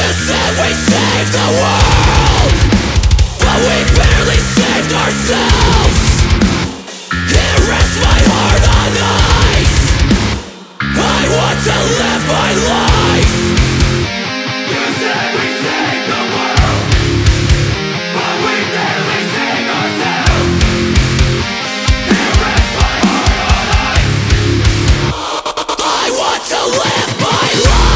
said we saved the world, but we barely saved ourselves. It rests my heart on ice. I want to live my life. You said we saved the world, but we barely saved ourselves. It rests my heart on ice. I want to live my life.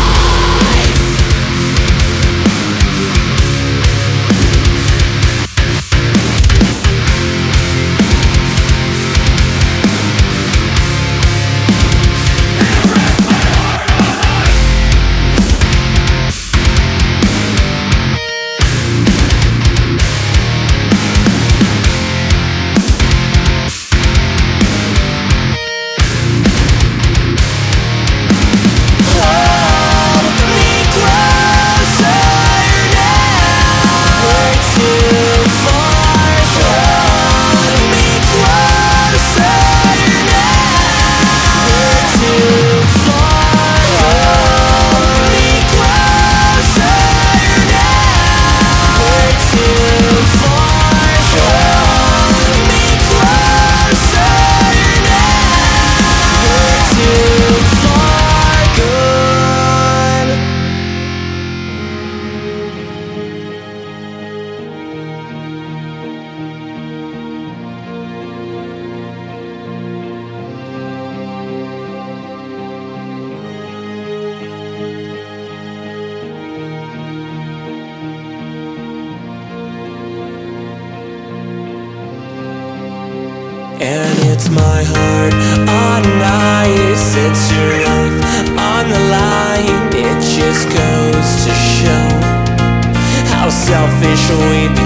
And it's my heart on ice. It's your life on the line. It just goes to show how selfish we've